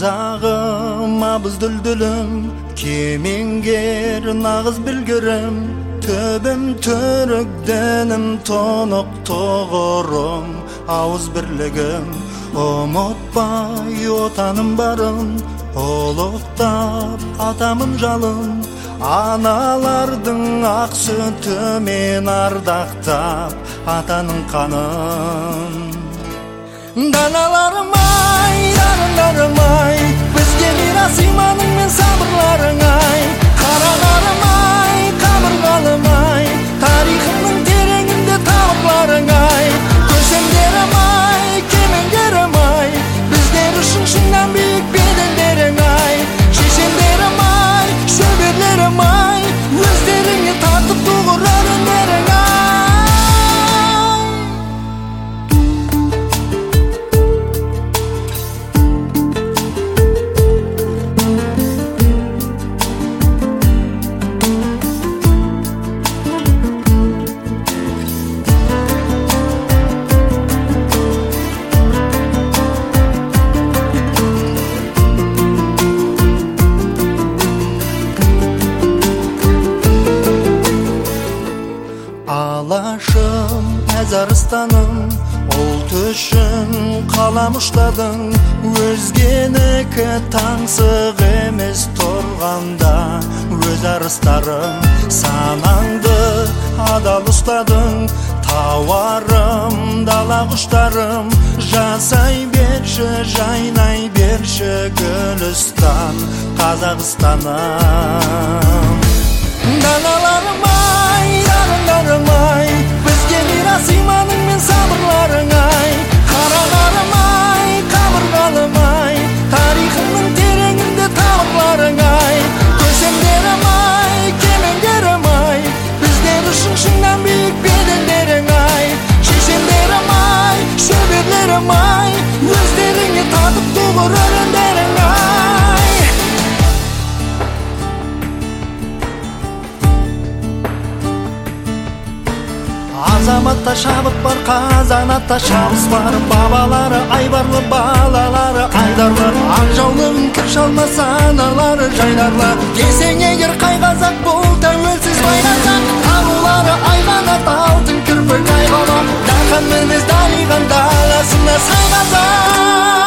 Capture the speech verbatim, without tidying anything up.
Қазағым абыз дүлдүлім, кемеңгер нағыз білгірім, төбім түрік дінім, тоңық тоғырым, ауыз бірлігім. Ұмытпай отаным барын, ұлықтап атамын жалын, аналардың ақ сүтімен ардақтап атаның қанын. Даналарым-ай, дарындарым-ай, бізге мирас иманың мен сабырларың-ай. Қарағарым-ай, қабырғалым-ай, тарихымның тереңінде тамырларың-ай. Көсемдерім-ай, кемеңгерім-ай, біздер үшін шыннан биік беделдерің-ай. Шешендерім-ай, шөберлерім-ай, өздеріңе тартып туғыр өрендерің-ай. Алашым, әзарыстаным, ұлт үшін қалам ұштадың. Өзгенікі таңсық емес тұрғанда, өз арыстарым, санаңды адал ұстадың. Тауарым, дала құштарым, жасай берші, жайнай берші Гүлістан, Қазақстаным. Даналарым-ай, дарындарым-ай, бізге мирас иманың мен сабырларың-ай. Қарағарым-ай, қабырғалым-ай, тарихымның тереңінде тамырларың-ай. Көсемдерім-ай, кемеңгерім-ай, біздер үшін шыңнан биік беделдерің-ай. Шешендерім-ай, шөберлерім-ай, өздеріңе татып туғыр өрендерің-ай. Азаматта шабыт бар, қазанатта шабыс бар. Бабалары айбарлы, балалары айдарлы. Ақ жаулығын кір шалмас, аналары жайдарлы. Десең егер қай қазақ, бұл тәуелсіз бай қазақ. Арулары айғанат, алтын кірпік айғаны. Дархан мінез дариған даласына сай қазақ.